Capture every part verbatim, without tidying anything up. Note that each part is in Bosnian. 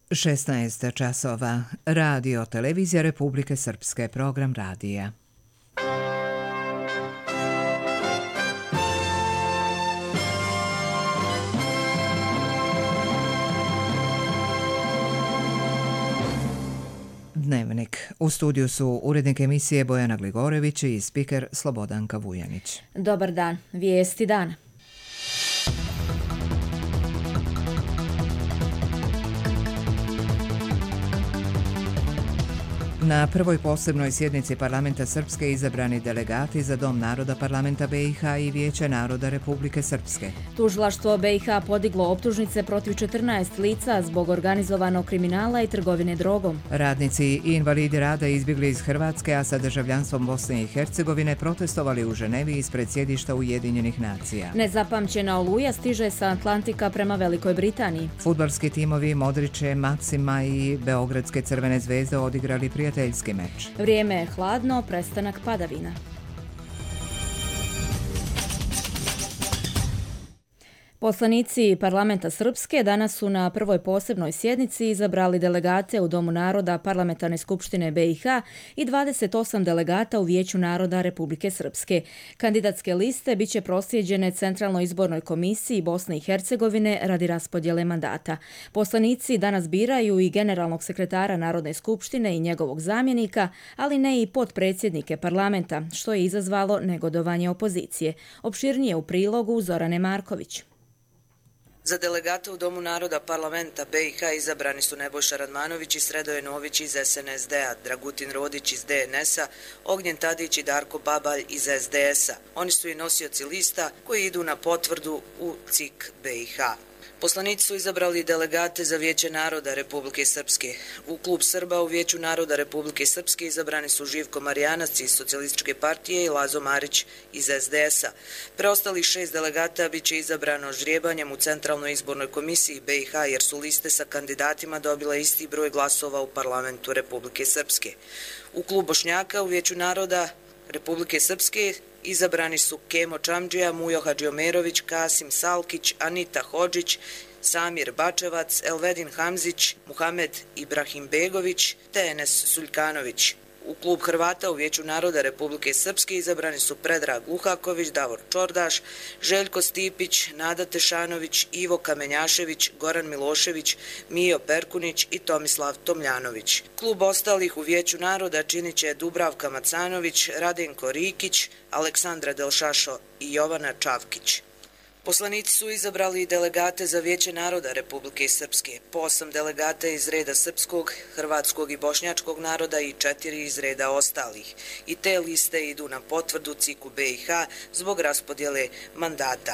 šesnaest časova. Radio Televizija Republike Srpske, program radija. Dnevnik. U studiju su urednik emisije Bojana Gligorević i spiker Slobodanka Vujanić. Dobar dan. Vijesti dana. Na prvoj posebnoj sjednici Parlamenta Srpske izabrani delegati za Dom naroda Parlamenta B i H i Vijeće naroda Republike Srpske. Tužilaštvo B i H podiglo optužnice protiv četrnaest lica zbog organizovanog kriminala i trgovine drogom. Radnici i invalidi rada izbjegli iz Hrvatske, a sa državljanstvom Bosne i Hercegovine protestovali u Ženevi ispred sjedišta Ujedinjenih nacija. Nezapamćena oluja stiže sa Atlantika prema Velikoj Britaniji. Fudbalski timovi Modriće, Maksima i Beogradske Crvene zvezde odigrali prijateljski meč. Vrijeme je hladno, prestanak padavina. Poslanici Parlamenta Srpske danas su na prvoj posebnoj sjednici izabrali delegate u Domu naroda Parlamentarne skupštine B i H i dvadeset osam delegata u Vijeću naroda Republike Srpske. Kandidatske liste biće proslijeđene Centralnoj izbornoj komisiji Bosne i Hercegovine radi raspodjele mandata. Poslanici danas biraju i generalnog sekretara Narodne skupštine i njegovog zamjenika, ali ne i potpredsjednike parlamenta, što je izazvalo negodovanje opozicije. Opširnije u prilogu Zorane Marković. Za delegate u Domu naroda Parlamenta B i H izabrani su Nebojša Radmanović i Sredoje Nović iz S N S D-a, Dragutin Rodić iz D N S-a, Ognjen Tadić i Darko Babalj iz S D S-a. Oni su i nosioci lista koji idu na potvrdu u C I K B i H. Poslanici su izabrali delegate za Vijeće naroda Republike Srpske. U klub Srba u Vijeću naroda Republike Srpske izabrani su Živko Marijanac iz Socijalističke partije i Lazo Marić iz S D S-a. Preostalih šest delegata biće izabrano ždrijebanjem u Centralnoj izbornoj komisiji B i H jer su liste sa kandidatima dobile isti broj glasova u Parlamentu Republike Srpske. U klub Bošnjaka u Vijeću naroda Republike Srpske izabrani su Kemo Čamdžija, Mujo Hadžiomerović, Kasim Salkić, Anita Hodžić, Samir Bačevac, Elvedin Hamzić, Muhamed Ibrahimbegović te Enes Suljkanović. U klub Hrvata u Vijeću naroda Republike Srpske izabrani su Predrag Luhaković, Davor Čordaš, Željko Stipić, Nada Tešanović, Ivo Kamenjašević, Goran Milošević, Mijo Perkunić i Tomislav Tomljanović. Klub ostalih u Vijeću naroda činit će Dubravka Macanović, Radenko Rikić, Aleksandra Delšašo i Jovana Čavkić. Poslanici su izabrali delegate za Vijeće naroda Republike Srpske, po osam delegata iz reda srpskog, hrvatskog i bošnjačkog naroda i četiri iz reda ostalih. I te liste idu na potvrdu C I K-u B i H zbog raspodjele mandata.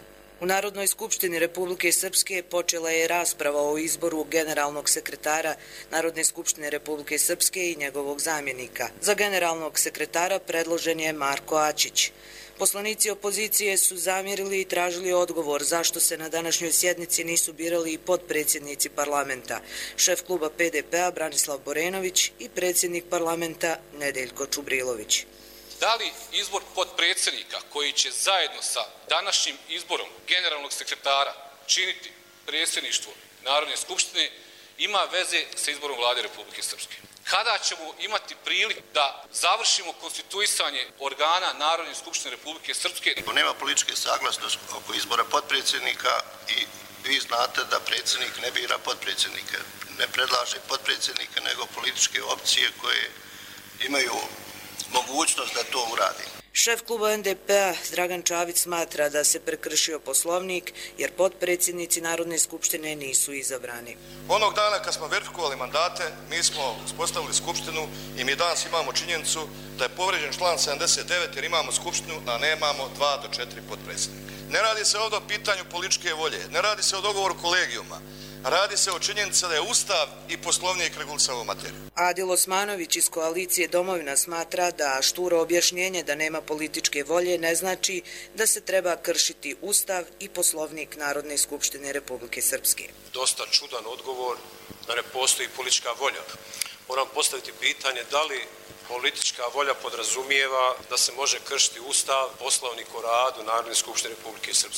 U Narodnoj skupštini Republike Srpske počela je rasprava o izboru generalnog sekretara Narodne skupštine Republike Srpske i njegovog zamjenika. Za generalnog sekretara predložen je Marko Ačić. Poslanici opozicije su zamjerili i tražili odgovor zašto se na današnjoj sjednici nisu birali i potpredsjednici parlamenta, šef kluba P D P-a Branislav Borenović i predsjednik parlamenta Nedeljko Čubrilović. Da li izbor potpredsjednika koji će zajedno sa današnjim izborom generalnog sekretara činiti predsjedništvo Narodne skupštine ima veze sa izborom Vlade Republike Srpske? Kada ćemo imati priliku da završimo konstituisanje organa Narodne skupštine Republike Srpske? Nema političke saglasnosti oko izbora potpredsjednika i vi znate da predsjednik ne bira potpredsjednike. Ne predlaže potpredsjednike, nego političke opcije koje imaju mogućnost da to uradi. Šef kluba N D P-a Dragan Čavić smatra da se prekršio poslovnik jer potpredsjednici Narodne skupštine nisu izabrani. Onog dana kad smo verifikovali mandate, mi smo uspostavili skupštinu i mi danas imamo činjenicu da je povrijeđen član sedamdeset devet jer imamo skupštinu, a nemamo dva do četiri potpredsjednika. Ne radi se ovdje o pitanju političke volje, ne radi se o dogovoru kolegijuma. Radi se o činjenici da je Ustav i Poslovnik regulisao materiju. Adil Osmanović iz koalicije Domovina smatra da šturo objašnjenje da nema političke volje ne znači da se treba kršiti Ustav i Poslovnik Narodne skupštine Republike Srpske. Dosta čudan odgovor da ne postoji politička volja. Moram postaviti pitanje da li politička volja podrazumijeva da se može kršiti Ustav, Poslovnik o radu Narodne skupštine Republike Srpske.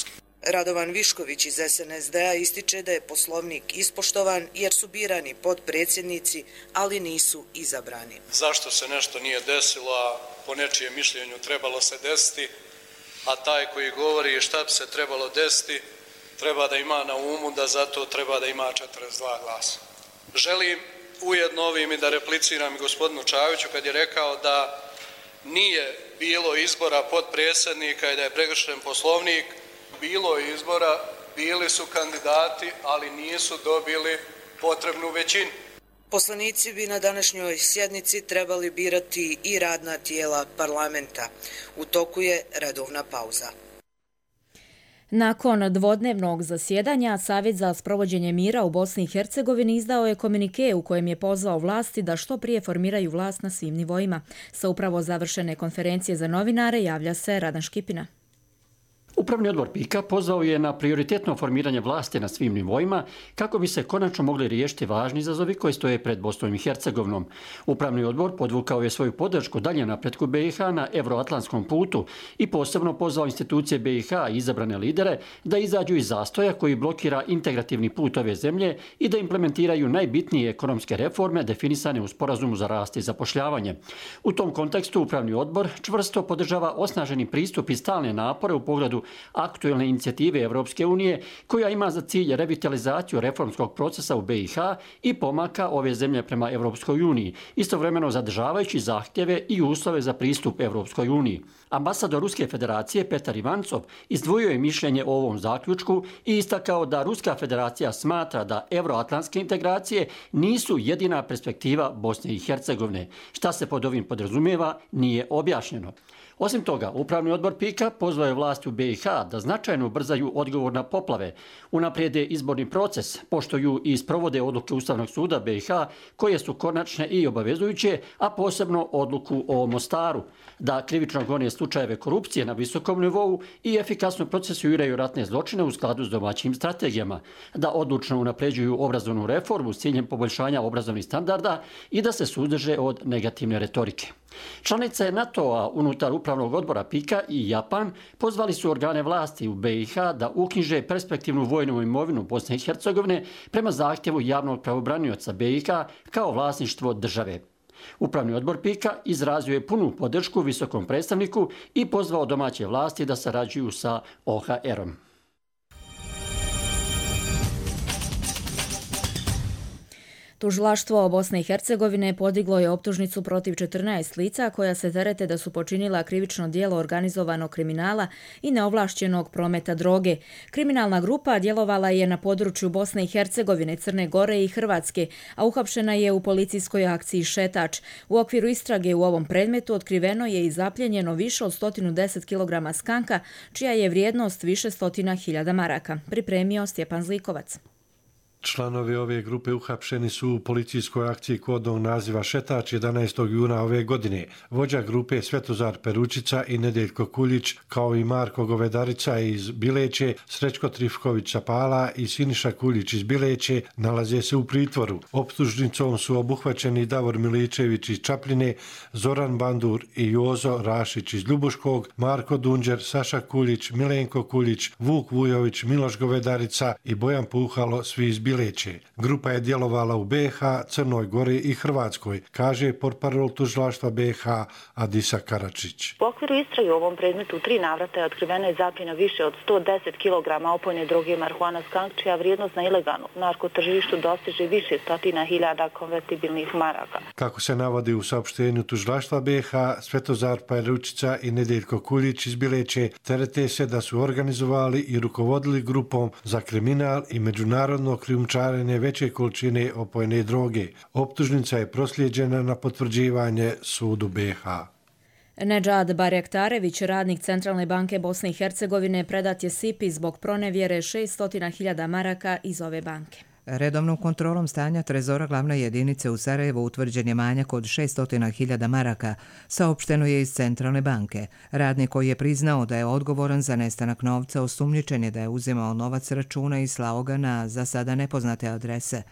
Radovan Višković iz S N S D-a ističe da je poslovnik ispoštovan jer su birani podpredsjednici, ali nisu izabrani. Zašto se nešto nije desilo, a po nečijem mišljenju trebalo se desiti, a taj koji govori šta bi se trebalo desiti, treba da ima na umu da zato treba da ima četrdeset dva glasa. Želim ujedno ovim i da repliciram gospodinu Čaviću kad je rekao da nije bilo izbora podpredsjednika i da je prekršen poslovnik. Bilo je izbora, bili su kandidati, ali nisu dobili potrebnu većinu. Poslanici bi na današnjoj sjednici trebali birati i radna tijela parlamenta. U toku je redovna pauza. Nakon dvodnevnog zasjedanja, Savjet za sprovođenje mira u Bosni i Hercegovini izdao je komunike u kojem je pozvao vlasti da što prije formiraju vlast na svim nivoima. Sa upravo završene konferencije za novinare javlja se Radan Škipina. Upravni odbor PIK-a pozvao je na prioritetno formiranje vlasti na svim nivoima kako bi se konačno mogli riješiti važni izazovi koji stoje pred Bosnom i Hercegovinom. Upravni odbor podvukao je svoju podršku dalje napretku B i H na euroatlantskom putu i posebno pozvao institucije B i H i izabrane lidere da izađu iz zastoja koji blokira integrativni put ove zemlje i da implementiraju najbitnije ekonomske reforme definisane u sporazumu za rast i zapošljavanje. U tom kontekstu Upravni odbor čvrsto podržava osnaženi pristup i stalne napore u pogledu aktuelne inicijative Evropske unije koja ima za cilj revitalizaciju reformskog procesa u B i H i pomaka ove zemlje prema Evropskoj uniji, istovremeno zadržavajući zahtjeve i uslove za pristup Evropskoj uniji. Ambasador Ruske federacije Petar Ivancov izdvojio je mišljenje o ovom zaključku i istakao da Ruska federacija smatra da euroatlantske integracije nisu jedina perspektiva Bosne i Hercegovine. Šta se pod ovim podrazumijeva nije objašnjeno. Osim toga, Upravni odbor PIK-a pozvao je vlasti u B i H da značajno ubrzaju odgovor na poplave, unaprijede izborni proces, poštuju i sprovode odluke Ustavnog suda B i H koje su konačne i obavezujuće, a posebno odluku o Mostaru, da krivično gone slučajeve korupcije na visokom nivou i efikasno procesuiraju ratne zločine u skladu s domaćim strategijama, da odlučno unapređuju obrazovnu reformu s ciljem poboljšanja obrazovnih standarda i da se suzdrže od negativne retorike. Članice NATO-a unutar Upravnog odbora PIK-a i Japan pozvali su organe vlasti u B i H da uknjiže perspektivnu vojnu imovinu Bosne i Hercegovine prema zahtjevu javnog pravobranioca B i H kao vlasništvo države. Upravni odbor PIK-a izrazio je punu podršku visokom predstavniku i pozvao domaće vlasti da sarađuju sa O H R-om. Tužilaštvo Bosne i Hercegovine podiglo je optužnicu protiv četrnaest lica koja se terete da su počinila krivično djelo organizovanog kriminala i neovlašćenog prometa droge. Kriminalna grupa djelovala je na području Bosne i Hercegovine, Crne Gore i Hrvatske, a uhapšena je u policijskoj akciji Šetač. U okviru istrage u ovom predmetu otkriveno je i zapljenjeno više od sto deset kilograma skanka, čija je vrijednost više stotina hiljada maraka. Pripremio Stjepan Zlikovac. Članovi ove grupe uhapšeni su u policijskoj akciji kodnog naziva Šetač jedanaestog juna ove godine. Vođa grupe Svetozar Peručica i Nedeljko Kuljić, kao i Marko Govedarica iz Bileće, Srećko Trifković Sapala i Siniša Kuljić iz Bileće nalaze se u pritvoru. Optužnicom su obuhvaćeni Davor Miličević iz Čapljine, Zoran Bandur i Jozo Rašić iz Ljubuškog, Marko Dunđer, Saša Kuljić, Milenko Kuljić, Vuk Vujović, Miloš Govedarica i Bojan Puhalo, svi iz Bileće. Grupa je djelovala u B i H, Crnoj Gori i Hrvatskoj, kaže portparol tužilaštva B i H Adisa Karačić. U okviru istrage u ovom predmetu u tri navrata je otkrivena i zapljena više od sto deset kilograma opojne droge marihuana skunk, čija vrijednost na ilegalnom narkotržištu dostiže više stotina hiljada konvertibilnih maraka. Kako se navodi u saopštenju tužilaštva B i H, Svetozar Peručica i Nedeljko Kuljić iz Bileće terete se da su organizovali i rukovodili grupom za kriminal i međunarodno krijumčarenje veće količine opojne droge. Optužnica je proslijeđena na potvrđivanje sudu B i H. Nedžad Barjaktarević, radnik Centralne banke Bosne i Hercegovine, predat je S I P I zbog pronevjere šesto hiljada maraka iz ove banke. Redovnom kontrolom stanja trezora glavne jedinice u Sarajevu utvrđen je manjak od šesto hiljada maraka, saopšteno je iz Centralne banke. Radnik koji je priznao da je odgovoran za nestanak novca osumnjičen je da je uzimao novac računa i slao ga na za sada nepoznate adrese.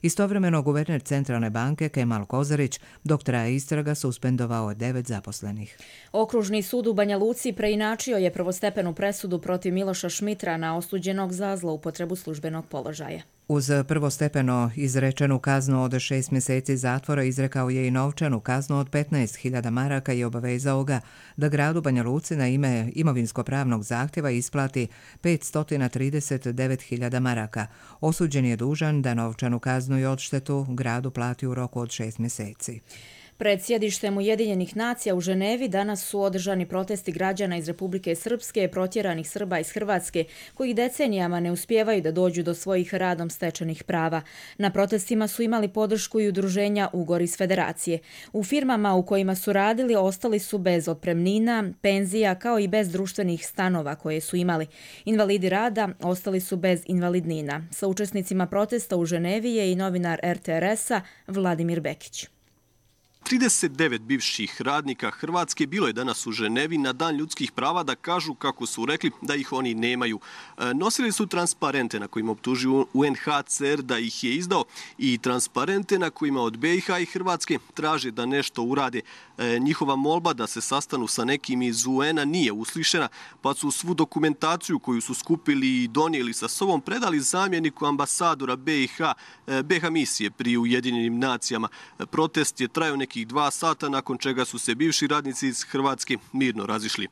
Istovremeno guverner Centralne banke Kemal Kozarić, dok traje istraga, suspendovao je devet zaposlenih. Okružni sud u Banja Luci preinačio je prvostepenu presudu protiv Miloša Šmitrana, osuđenog za zloupotrebu službenog položaja. Uz prvostepeno izrečenu kaznu od šest mjeseci zatvora izrekao je i novčanu kaznu od petnaest hiljada maraka i obavezao ga da gradu Banja Luci na ime imovinsko-pravnog zahtjeva isplati petsto trideset devet hiljada maraka. Osuđen je dužan da novčanu kaznu i odštetu gradu plati u roku od šest mjeseci. Pred sjedištem Ujedinjenih nacija u Ženevi danas su održani protesti građana iz Republike Srpske, protjeranih Srba iz Hrvatske, koji decenijama ne uspijevaju da dođu do svojih radom stečenih prava. Na protestima su imali podršku i udruženja Ugor iz Federacije. U firmama u kojima su radili ostali su bez otpremnina, penzija, kao i bez društvenih stanova koje su imali. Invalidi rada ostali su bez invalidnina. Sa učesnicima protesta u Ženevi je i novinar er te er es-a Vladimir Bekić. trideset devet bivših radnika Hrvatske bilo je danas u Ženevi na Dan ljudskih prava da kažu, kako su rekli, da ih oni nemaju. Nosili su transparente na kojima optužuju u en ha ce er da ih je izdao i transparente na kojima od be i ha i Hrvatske traže da nešto urade. Njihova molba da se sastanu sa nekim iz u en a nije uslišena, pa su svu dokumentaciju koju su skupili i donijeli sa sobom predali zamjeniku ambasadora be i ha, be i ha misije pri Ujedinjenim nacijama. Protest je trajao nekih dva sata, nakon čega su se bivši radnici iz Hrvatske mirno razišli.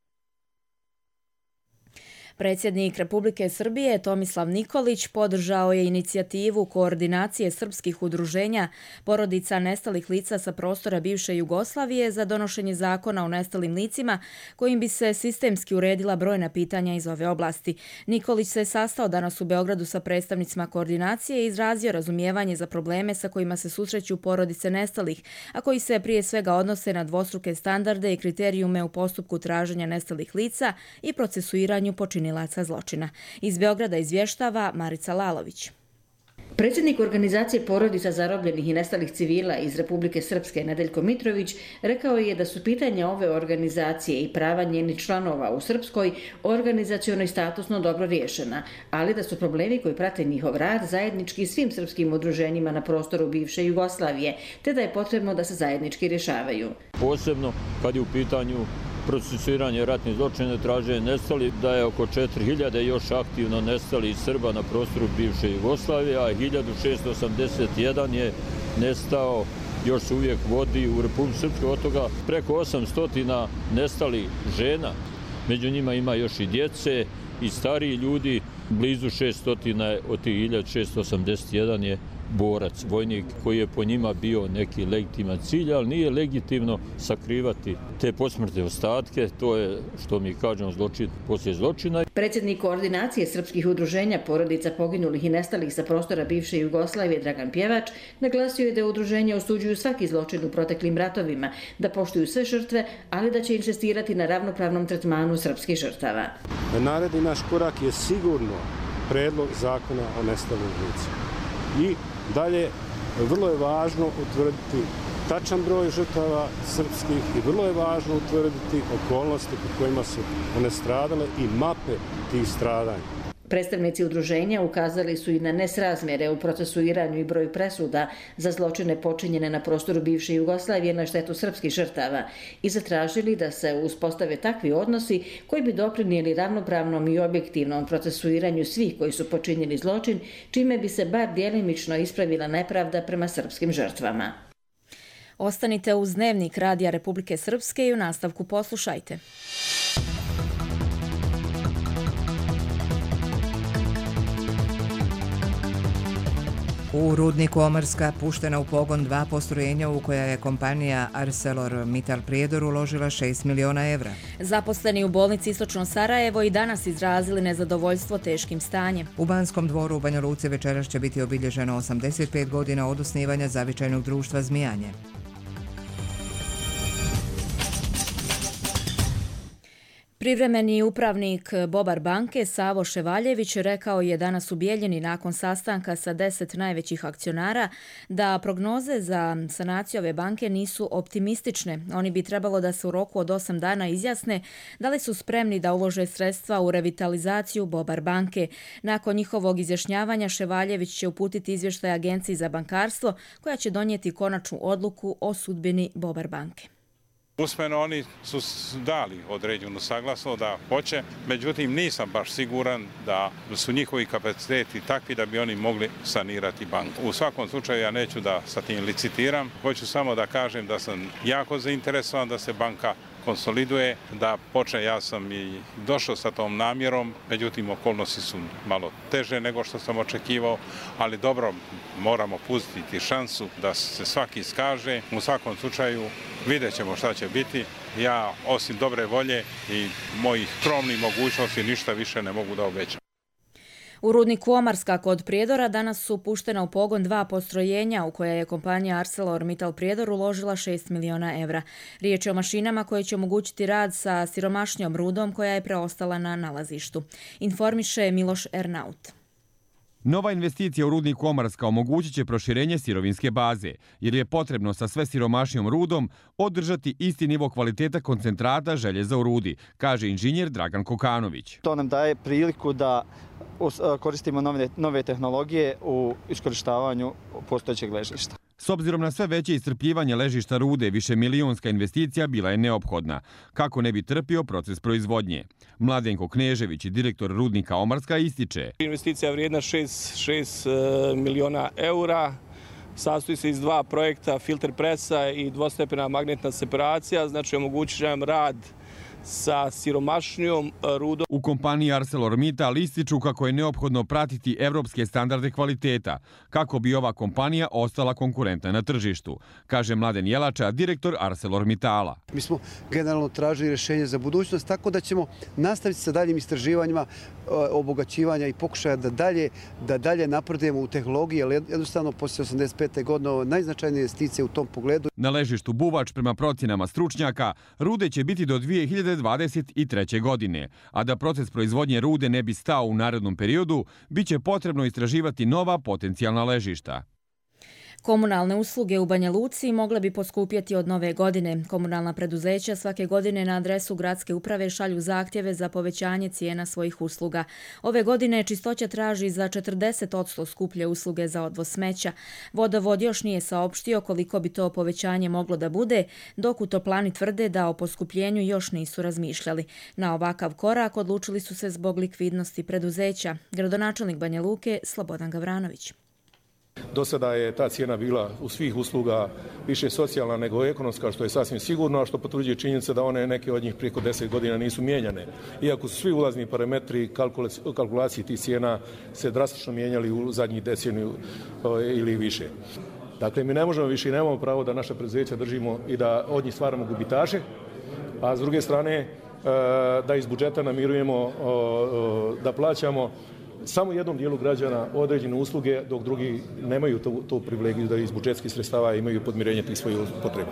Predsjednik Republike Srbije Tomislav Nikolić podržao je inicijativu koordinacije srpskih udruženja porodica nestalih lica sa prostora bivše Jugoslavije za donošenje zakona o nestalim licima kojim bi se sistemski uredila brojna pitanja iz ove oblasti. Nikolić se sastao danas u Beogradu sa predstavnicima koordinacije i izrazio razumijevanje za probleme sa kojima se susreću porodice nestalih, a koji se prije svega odnose na dvostruke standarde i kriterijume u postupku traženja nestalih lica i procesuiranju počinjenih zločina. Iz Beograda izvještava Marica Lalović. Predsjednik organizacije porodica zarobljenih i nestalih civila iz Republike Srpske Nedeljko Mitrović rekao je da su pitanja ove organizacije i prava njenih članova u Srpskoj organizaciono i statusno dobro riješena, ali da su problemi koji prate njihov rad zajednički svim srpskim udruženjima na prostoru bivše Jugoslavije, te da je potrebno da se zajednički rješavaju. Posebno kad je u pitanju procesuiranje ratnih zločina, traže nestali, da je oko četiri hiljade još aktivno nestali Srba na prostoru bivše Jugoslavije, a hiljadu šesto osamdeset jedan je nestao, još se uvijek vodi u Republiku Srpskoj, od toga preko osamsto nestali žena. Među njima ima još i djece i stariji ljudi, blizu šesto od tih hiljadu šesto osamdeset jedan je borac, vojnik koji je po njima bio neki legitiman cilj, ali nije legitimno sakrivati te posmrtne ostatke, to je, što mi kažemo, zločin poslije zločina. Predsjednik koordinacije srpskih udruženja porodica poginulih i nestalih sa prostora bivše Jugoslavije Dragan Pjevač naglasio je da udruženja osuđuju svaki zločin u proteklim ratovima, da poštuju sve žrtve, ali da će insistirati na ravnopravnom tretmanu srpskih žrtava. Naredni naš korak je sigurno predlog zakona o nestalim licima. I dalje, vrlo je važno utvrditi tačan broj žrtava srpskih i vrlo je važno utvrditi okolnosti pod kojima su one stradale i mape tih stradanja. Predstavnici udruženja ukazali su i na nesrazmjere u procesuiranju i broju presuda za zločine počinjene na prostoru bivše Jugoslavije na štetu srpskih žrtava i zatražili da se uspostave takvi odnosi koji bi doprinijeli ravnopravnom i objektivnom procesuiranju svih koji su počinjeni zločin, čime bi se bar djelimično ispravila nepravda prema srpskim žrtvama. Ostanite uz Dnevnik Radija Republike Srpske i u nastavku poslušajte. U rudniku Omarska puštena u pogon dva postrojenja u koja je kompanija ArcelorMittal Prijedor uložila šest miliona evra. Zaposleni u bolnici Istočno Sarajevo i danas izrazili nezadovoljstvo teškim stanjem. U Banskom dvoru u Banja Luci večeras će biti obilježeno osamdeset pet godina od osnivanja zavičajnog društva Zmijanje. Privremeni upravnik Bobar banke Savo Ševaljević rekao je danas u Bijeljini nakon sastanka sa deset najvećih akcionara da prognoze za sanaciju ove banke nisu optimistične. Oni bi trebalo da se u roku od osam dana izjasne da li su spremni da ulože sredstva u revitalizaciju Bobar banke. Nakon njihovog izjašnjavanja Ševaljević će uputiti izvještaj Agenciji za bankarstvo koja će donijeti konačnu odluku o sudbini Bobar banke. Usmeno oni su dali određenu saglasnost da hoće, međutim nisam baš siguran da su njihovi kapaciteti takvi da bi oni mogli sanirati banku. U svakom slučaju ja neću da sa tim licitiram, hoću samo da kažem da sam jako zainteresovan da se banka konsoliduje, da počne, ja sam i došao sa tom namjerom, međutim okolnosti su malo teže nego što sam očekivao, ali dobro, moramo pustiti šansu da se svaki iskaže. U svakom slučaju vidjet ćemo šta će biti. Ja, osim dobre volje i mojih skromnih mogućnosti, ništa više ne mogu da obećam. U rudniku Omarska kod Prijedora danas su puštena u pogon dva postrojenja u koja je kompanija ArcelorMittal Prijedor uložila šest miliona evra. Riječ je o mašinama koje će omogućiti rad sa siromašnjom rudom koja je preostala na nalazištu. Informiše Miloš Ernaut. Nova investicija u rudniku Omarska omogućit će proširenje sirovinske baze, jer je potrebno sa sve siromašnijom rudom održati isti nivo kvaliteta koncentrata željeza u rudi, kaže inženjer Dragan Kokanović. To nam daje priliku da koristimo nove, nove tehnologije u iskorištavanju postojećeg ležišta. S obzirom na sve veće iscrpljivanje ležišta rude, višemilijonska investicija bila je neophodna, kako ne bi trpio proces proizvodnje. Mladenko Knežević, direktor rudnika Omarska, ističe. Investicija je vrijedna šest miliona eura. Sastoji se iz dva projekta, filter presa i dvostepena magnetna separacija, znači omogućit će nam rad sa siromašnijom rudom. U kompaniji ArcelorMittal ističu kako je neophodno pratiti evropske standarde kvaliteta, kako bi ova kompanija ostala konkurentna na tržištu, kaže Mladen Jelača, direktor ArcelorMittala. Mi smo generalno tražili rješenje za budućnost, tako da ćemo nastaviti sa daljim istraživanjima, obogaćivanja i pokušaja da dalje, da dalje napredujemo u tehnologiji, ali jednostavno poslije osamdeset pete godine najznačajnije investicije u tom pogledu. Na ležištu Buvač, prema procjenama stručnjaka, rude će biti do dvije hiljade dvadeset treće. godine, a da proces proizvodnje rude ne bi stao u narednom periodu, bit će potrebno istraživati nova potencijalna ležišta. Komunalne usluge u Banja Luci mogle bi poskupjeti od nove godine. Komunalna preduzeća svake godine na adresu gradske uprave šalju zahtjeve za povećanje cijena svojih usluga. Ove godine Čistoća traži za četrdeset posto skuplje usluge za odvoz smeća. Vodovod još nije saopštio koliko bi to povećanje moglo da bude, dok u Toplani tvrde da o poskupljenju još nisu razmišljali. Na ovakav korak odlučili su se zbog likvidnosti preduzeća. Gradonačelnik Banja Luke Slobodan Gavranović. Do sada je ta cijena bila u svih usluga više socijalna nego ekonomska, što je sasvim sigurno, a što potvrđuje činjenica da one neke od njih preko deset godina nisu mijenjane. Iako su svi ulazni parametri kalkulacije tih cijena se drastično mijenjali u zadnjih deceniju ili više. Dakle, mi ne možemo više i nemamo pravo da naša preduzeća držimo i da od njih stvaramo gubitaše, a s druge strane da iz budžeta namirujemo, da plaćamo samo jednom dijelu građana određene usluge, dok drugi nemaju tu, tu privilegiju da iz budžetskih sredstava imaju podmirenje tih svojih potreba.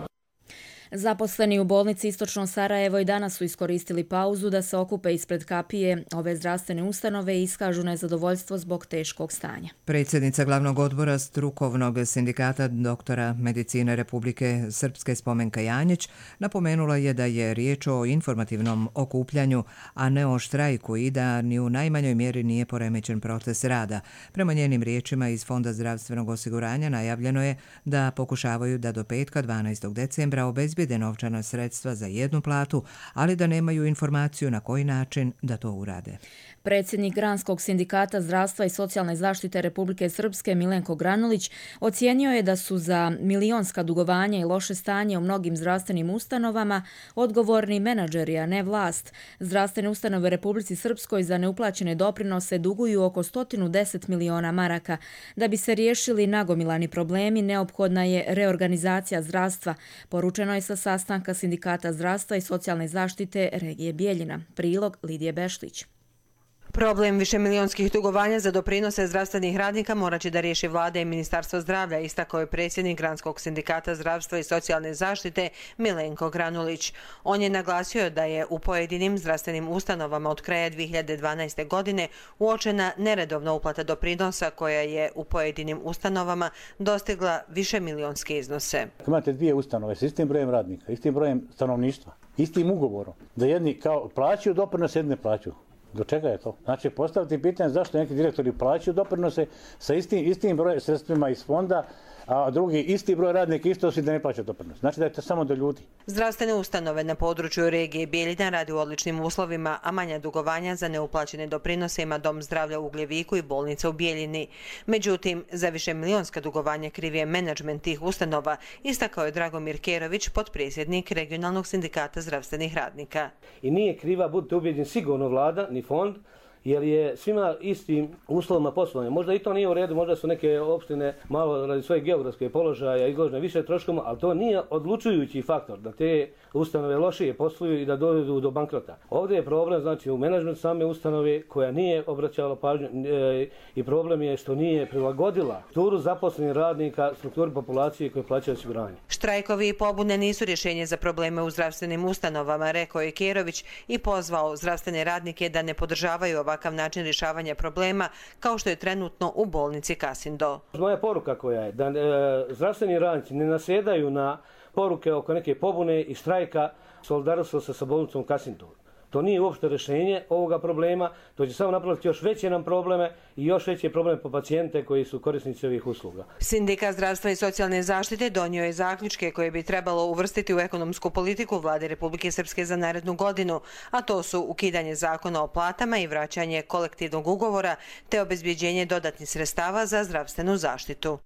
Zaposleni u bolnici Istočno Sarajevo i danas su iskoristili pauzu da se okupe ispred kapije ove zdravstvene ustanove i iskažu nezadovoljstvo zbog teškog stanja. Predsjednica glavnog odbora strukovnog sindikata doktora medicine Republike Srpske Spomenka Janjić napomenula je da je riječ o informativnom okupljanju, a ne o štrajku i da ni u najmanjoj mjeri nije poremećen proces rada. Prema njenim riječima iz Fonda zdravstvenog osiguranja najavljeno je da pokušavaju da do petka dvanaestog decembra obezbijede novčana sredstva za jednu platu, ali da nemaju informaciju na koji način da to urade. Predsjednik Granskog sindikata zdravstva i socijalne zaštite Republike Srpske Milenko Granulić ocijenio je da su za milionska dugovanja i loše stanje u mnogim zdravstvenim ustanovama odgovorni menadžeri, a ne vlast. Zdravstvene ustanove Republici Srpskoj za neuplaćene doprinose duguju oko sto deset miliona maraka. Da bi se riješili nagomilani problemi, neophodna je reorganizacija zdravstva, poručeno je sa sastanka Sindikata zdravstva i socijalne zaštite regije Bijeljina. Prilog Lidije Bešlić. Problem višemilionskih dugovanja za doprinose zdravstvenih radnika morat će da riješi vlada i Ministarstvo zdravlja, istakao je predsjednik Granskog sindikata zdravstva i socijalne zaštite Milenko Granulić. On je naglasio da je u pojedinim zdravstvenim ustanovama od kraja dvije hiljade dvanaeste. godine uočena neredovna uplata doprinosa koja je u pojedinim ustanovama dostigla višemilionske iznose. Imate dvije ustanove s istim brojem radnika, istim brojem stanovništva, istim ugovorom, da jedni kao plaćaju doprinose, jedni ne plaćaju. Do čega je to? Znači, postaviti pitanje zašto neki direktori plaćaju doprinose sa istim, istim brojem sredstvima iz fonda, a drugi isti broj radnika isto osim da ne plaća doprinos. Znači da je to samo do ljudi. Zdravstvene ustanove na području regije Bijeljina radi u odličnim uslovima, a manja dugovanja za neuplaćene doprinose ima Dom zdravlja u Ugljeviku i bolnica u Bijeljini. Međutim, za višemilionska dugovanja kriv je menadžment tih ustanova, istakao je Dragomir Kerović, potpredsjednik Regionalnog sindikata zdravstvenih radnika. I nije kriva, budite ubeđeni, sigurno vlada, ni fond, jer je svima istim uslovima poslovanja. Možda i to nije u redu, možda su neke opštine malo radi svoje geografske položaja izložene više troškoma, ali to nije odlučujući faktor da te ustanove lošije posluju i da dovedu do bankrota. Ovdje je problem, znači, u menadžmentu same ustanove koja nije obraćala pažnju e, i problem je što nije prilagodila strukturu zaposlenih radnika, strukturu populacije koje plaćaju osiguranje. Štrajkovi i pobune nisu rješenje za probleme u zdravstvenim ustanovama, rekao je Kerović i pozvao zdravstvene radnike da ne podržavaju ovakav način rješavanja problema kao što je trenutno u bolnici Kasindo. Moja poruka koja je da e, zdravstveni radnici ne nasjedaju na poruke oko neke pobune i štrajka solidarnosti se sa bolnicom Kasindo. To nije uopšte rješenje ovoga problema, to će samo napraviti još veće nam probleme i još veće probleme po pacijente koji su korisnici ovih usluga. Sindikat zdravstva i socijalne zaštite donio je zaključke koje bi trebalo uvrstiti u ekonomsku politiku vlade Republike Srpske za narednu godinu, a to su ukidanje zakona o platama i vraćanje kolektivnog ugovora te obezbjeđenje dodatnih sredstava za zdravstvenu zaštitu.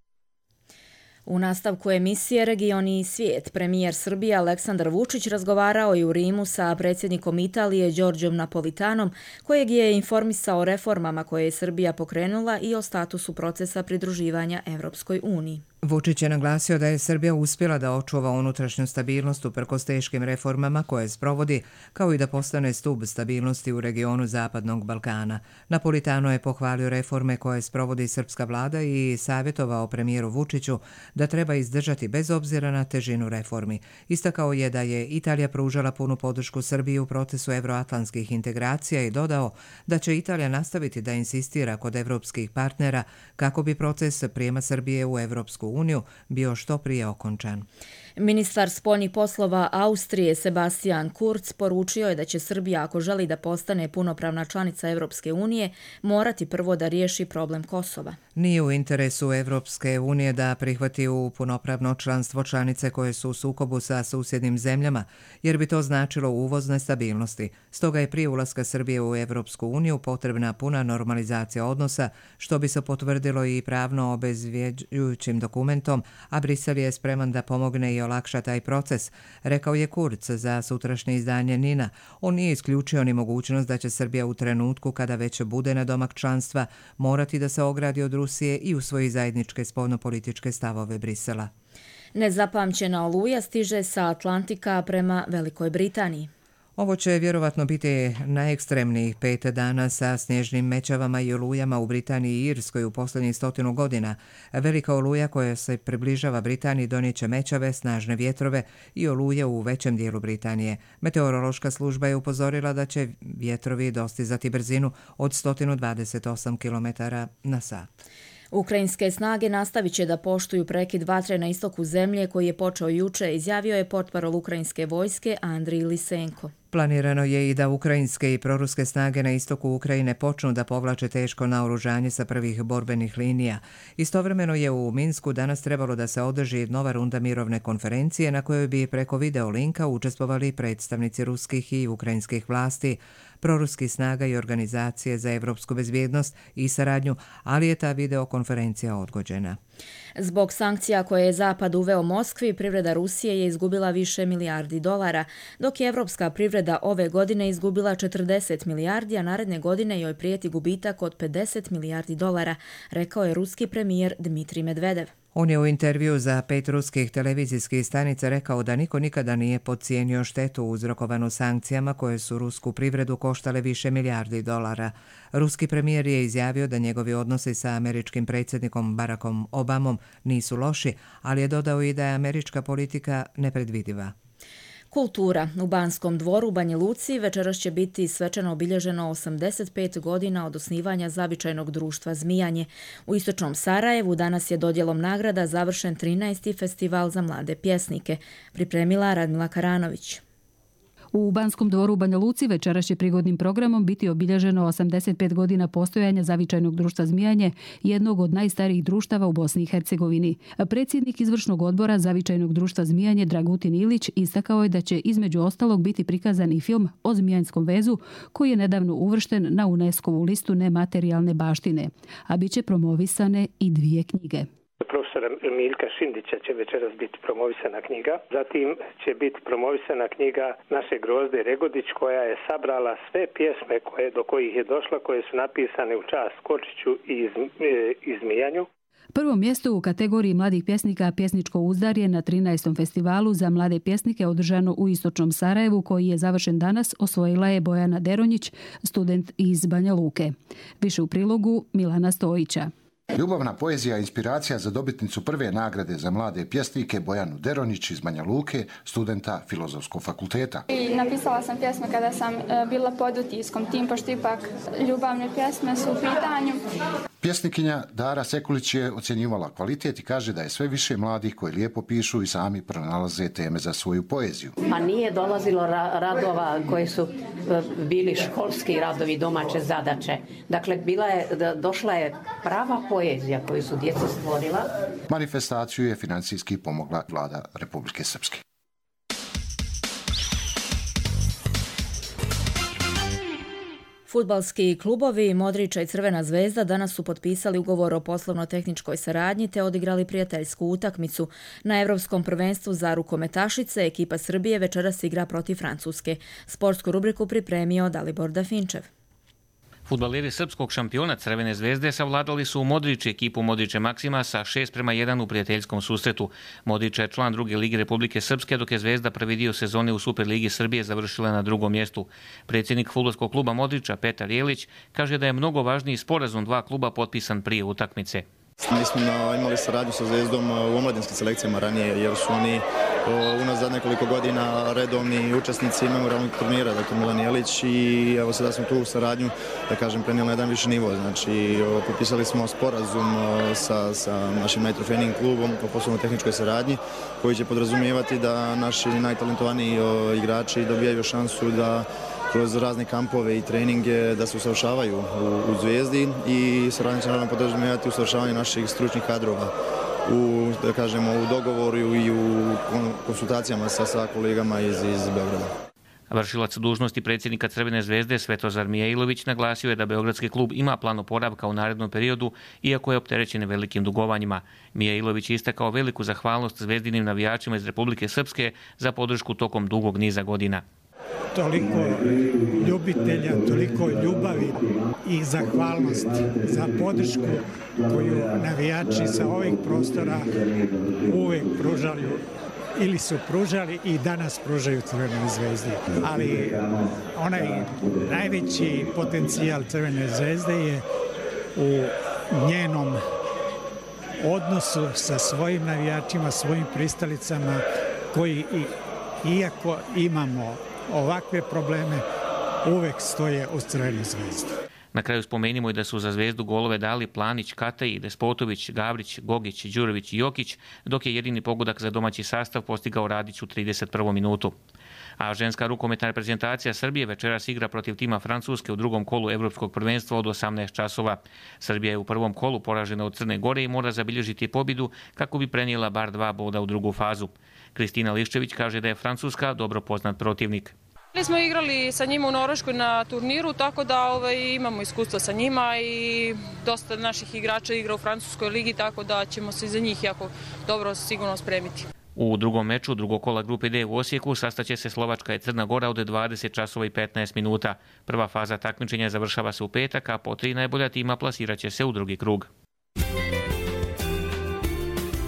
U nastavku emisije Regioni i svijet, premijer Srbije Aleksandar Vučić razgovarao je u Rimu sa predsjednikom Italije Đorđom Napolitanom, kojeg je informisao o reformama koje je Srbija pokrenula i o statusu procesa pridruživanja Evropskoj uniji. Vučić je naglasio da je Srbija uspjela da očuva unutrašnju stabilnost uprkos teškim reformama koje sprovodi, kao i da postane stub stabilnosti u regionu Zapadnog Balkana. Napolitano je pohvalio reforme koje sprovodi srpska vlada i savjetovao premijeru Vučiću da treba izdržati bez obzira na težinu reformi. Istakao je da je Italija pružala punu podršku Srbiji u procesu evroatlantskih integracija i dodao da će Italija nastaviti da insistira kod evropskih partnera kako bi proces prijema Srbije u Evropsku uniju bio što prije okončan. Ministar spoljnih poslova Austrije Sebastian Kurz poručio je da će Srbija, ako želi da postane punopravna članica Evropske unije, morati prvo da riješi problem Kosova. Nije u interesu Evropske unije da prihvati u punopravno članstvo članice koje su u sukobu sa susjednim zemljama, jer bi to značilo uvoz nestabilnosti. Stoga je prije ulaska Srbije u Evropsku uniju potrebna puna normalizacija odnosa, što bi se potvrdilo i pravno obezvjeđujućim dokumentom, a Brisel je spreman da pomogne i olakša taj proces, rekao je Kurz za sutrašnje izdanje Nina. On nije isključio ni mogućnost da će Srbija u trenutku kada već bude na domak članstva morati da se ogradi od Rusije i usvoji zajedničke spoljnopolitičke stavove Brisela. Nezapamćena oluja stiže sa Atlantika prema Velikoj Britaniji. Ovo će vjerovatno biti najekstremnijih pet dana sa snježnim mećavama i olujama u Britaniji i Irskoj u posljednjih stotinu godina. Velika oluja koja se približava Britaniji donijeće mećave, snažne vjetrove i oluje u većem dijelu Britanije. Meteorološka služba je upozorila da će vjetrovi dostizati brzinu od sto dvadeset osam kilometara na sat. Ukrajinske snage nastavit će da poštuju prekid vatre na istoku zemlje koji je počeo juče, izjavio je portparol ukrajinske vojske Andrij Lisenko. Planirano je i da ukrajinske i proruske snage na istoku Ukrajine počnu da povlače teško naoružanje sa prvih borbenih linija. Istovremeno je u Minsku danas trebalo da se održi nova runda mirovne konferencije na kojoj bi preko video linka učestvovali predstavnici ruskih i ukrajinskih vlasti, proruskih snaga i organizacije za evropsku bezbjednost i saradnju, ali je ta videokonferencija odgođena. Zbog sankcija koje je Zapad uveo Moskvi, privreda Rusije je izgubila više milijardi dolara, dok je evropska privreda ove godine izgubila četrdeset milijardi, a naredne godine joj prijeti gubitak od pedeset milijardi dolara, rekao je ruski premijer Dmitrij Medvedev. On je u intervju za pet ruskih televizijskih stanica rekao da niko nikada nije podcijenio štetu uzrokovanu sankcijama koje su rusku privredu koštale više milijardi dolara. Ruski premijer je izjavio da njegovi odnosi sa američkim predsjednikom Barackom Obamom nisu loši, ali je dodao i da je američka politika nepredvidiva. Kultura. U Banskom dvoru u Banja Luci večeras će biti svečano obilježeno osamdeset pet godina od osnivanja zavičajnog društva Zmijanje. U istočnom Sarajevu danas je dodjelom nagrada završen trinaesti festival za mlade pjesnike. Pripremila Radmila Karanović. U Banskom dvoru u Banja Luci večeras će prigodnim programom biti obilježeno osamdeset pet godina postojanja zavičajnog društva Zmijanje, jednog od najstarijih društava u Bosni i Hercegovini. Predsjednik izvršnog odbora zavičajnog društva Zmijanje Dragutin Ilić istakao je da će između ostalog biti prikazan i film o Zmijanjskom vezu koji je nedavno uvršten na UNESCO-vu listu nematerijalne baštine, a bit će promovisane i dvije knjige. Profesora Miljka Šindića će večeras biti promovisana knjiga. Zatim će biti promovisana knjiga naše Grozde Regodić koja je sabrala sve pjesme koje, do kojih je došla, koje su napisane u čast Kočiću i Zmijanju. Prvo mjesto u kategoriji mladih pjesnika Pjesničko uzdarje na trinaestom festivalu za mlade pjesnike održano u istočnom Sarajevu koji je završen danas osvojila je Bojana Deronjić, student iz Banja Luke. Više u prilogu Milana Stojića. Ljubavna poezija je inspiracija za dobitnicu prve nagrade za mlade pjesnike Bojanu Deronić iz Banja Luke, studenta Filozofskog fakulteta. I napisala sam pjesme kada sam bila pod utiskom, tim pošto ipak ljubavne pjesme su u pitanju. Pjesnikinja Dara Sekulić je ocjenjivala kvalitet i kaže da je sve više mladih koji lijepo pišu i sami pronalaze teme za svoju poeziju. A nije dolazilo ra- radova koji su bili školski radovi, domaće zadaće. Dakle, bila je, došla je prava poezija koju su djeca stvorila. Manifestaciju je financijski pomogla vlada Republike Srpske. Fudbalski klubovi Modrića i Crvena zvezda danas su potpisali ugovor o poslovno-tehničkoj saradnji te odigrali prijateljsku utakmicu. Na Evropskom prvenstvu za rukometašice ekipa Srbije večeras igra protiv Francuske. Sportsku rubriku pripremio Dalibor Dafinčev. Fudbaleri srpskog šampiona Crvene zvezde savladali su Modrić i ekipu Modrića Maksima sa šest prema jedan u prijateljskom susretu. Modrić je član druge lige Republike Srpske, dok je Zvezda prvi dio sezone u Superligi Srbije završila na drugom mjestu. Predsjednik fudbalskog kluba Modrića, Petar Jelić, kaže da je mnogo važniji sporazum dva kluba potpisan prije utakmice. Mi smo imali saradnju sa Zvezdom u omladinskim selekcijama ranije, jer su oni unazad nekoliko godina redovni učesnici memorialnog turnira, dakle Milan Jelić, i evo sada smo tu saradnju, da kažem, prenijeli na jedan viši nivo. Znači, potpisali smo sporazum sa, sa našim najtrofejnijim klubom o poslovno-tehničkoj saradnji, koji će podrazumijevati da naši najtalentovaniji igrači dobijaju šansu da kroz razne kampove i treninge da se usavršavaju u, u Zvezdi, i saradnja će naravno podrazumijevati usavršavanje naših stručnih kadrova u, da kažemo, u dogovoru i u konsultacijama sa, sa kolegama iz, iz Beograda. Vršilac dužnosti predsjednika Crvene zvezde Svetozar Mijailović naglasio je da beogradski klub ima plan oporavka u narednom periodu, iako je opterećen velikim dugovanjima. Mijailović je istakao veliku zahvalnost zvezdinim navijačima iz Republike Srpske za podršku tokom dugog niza godina. Toliko ljubitelja, toliko ljubavi i zahvalnost za podršku koju navijači sa ovih prostora uvek pružali ili su pružali i danas pružaju Crvenoj zvezdi. Ali onaj najveći potencijal Crvene zvezde je u njenom odnosu sa svojim navijačima, svojim pristalicama, koji i, iako imamo ovakve probleme, uvek stoje uz Crvenu zvezdu. Na kraju spomenimo i da su za Zvezdu golove dali Planić, Kataj, Despotović, Gavrić, Gogić, Đurović i Jokić, dok je jedini pogodak za domaći sastav postigao Radić u trideset prvom minutu. A ženska rukometna reprezentacija Srbije večeras igra protiv tima Francuske u drugom kolu Evropskog prvenstva od osamnaest časova. Srbija je u prvom kolu poražena od Crne Gore i mora zabilježiti pobjedu kako bi prenijela bar dva boda u drugu fazu. Kristina Liščević kaže da je Francuska dobro poznat protivnik. Mi smo igrali sa njima u Norveškoj na turniru, tako da ovaj, imamo iskustva sa njima i dosta naših igrača igra u Francuskoj ligi, tako da ćemo se za njih jako dobro sigurno spremiti. U drugom meču drugog kola grupe D u Osijeku sastaće se Slovačka i Crna Gora od dvadeset časova i petnaest minuta. Prva faza takmičenja završava se u petak, a po tri najbolja tima plasiraće se u drugi krug.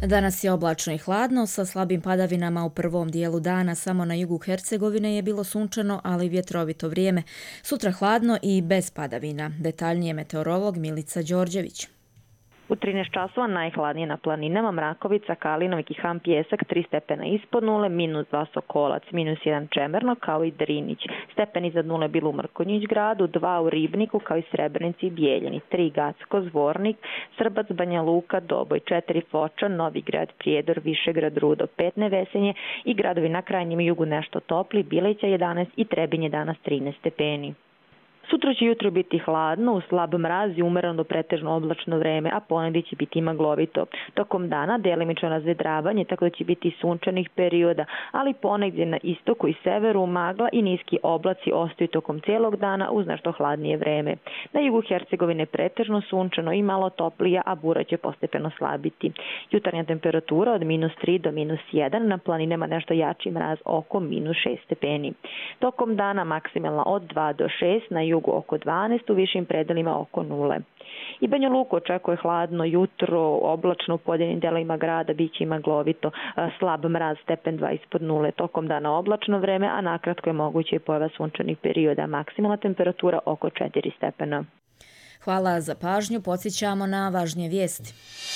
Danas je oblačno i hladno, sa slabim padavinama u prvom dijelu dana. Samo na jugu Hercegovine je bilo sunčano, ali vjetrovito vrijeme. Sutra hladno i bez padavina. Detaljnije meteorolog Milica Đorđević. U trinaest časova najhladnije na planinama Mrakovica, Kalinovik i Ham Pjesak tri stepena ispod nule, minus dva Sokolac, minus jedan Čemerno kao i Drinić. Stepen iznad nule bilo u Mrkonjić gradu, dva u Ribniku kao i Srebrenici i Bijeljini, tri Gacko, Zvornik, Srbac, Banja Luka, Doboj, četiri Foča, Novi Grad, Prijedor, Višegrad, Rudo, pet Nevesenje i gradovi na krajnjem jugu nešto topli, Bileća jedanaest i Trebinje danas trinaest stepeni. Sutra će jutro biti hladno, uz slab mraz i umereno do pretežno oblačno vreme, a ponegdje će biti maglovito. Tokom dana delimično razvedravanje, tako da će biti sunčanih perioda, ali ponegdje na istoku i severu magla i niski oblaci ostaju tokom cijelog dana uz nešto hladnije vreme. Na jugu Hercegovine pretežno sunčano i malo toplija, a bura će postepeno slabiti. Jutarnja temperatura od minus tri do minus jedan, na planinama nešto jači mraz oko minus šest stepeni. Tokom dana maksimalna od dva do šest, na jugu oko dvanaest, u višim predelima oko nule. I Banja Luku očekuje hladno jutro, oblačno u pojedinim delovima grada, bit će maglovito, slab mraz, stepen dva ispod nule, tokom dana oblačno vreme, a nakratko je moguće i pojava sunčanih perioda, maksimalna temperatura oko četiri stepena. Hvala za pažnju, podsjećamo na važnije vijesti.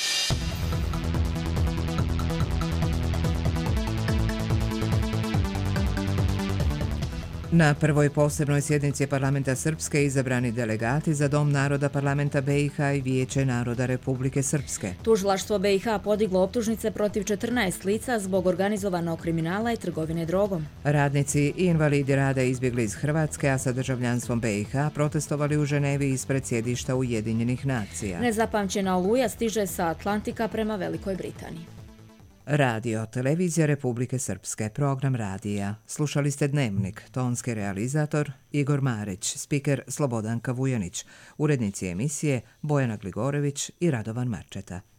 Na prvoj posebnoj sjednici Parlamenta Srpske izabrani delegati za Dom naroda Parlamenta B i H i Vijeće naroda Republike Srpske. Tužilaštvo B i H podiglo optužnice protiv četrnaest lica zbog organizovanog kriminala i trgovine drogom. Radnici i invalidi rada izbjegli iz Hrvatske, a sa državljanstvom B i H protestovali u Ženevi ispred sjedišta Ujedinjenih nacija. Nezapamćena oluja stiže sa Atlantika prema Velikoj Britaniji. Radio, televizija Republike Srpske, program radija. Slušali ste Dnevnik, tonski realizator Igor Marić, spiker Slobodanka Vujanić, urednici emisije Bojana Gligorević i Radovan Marčeta.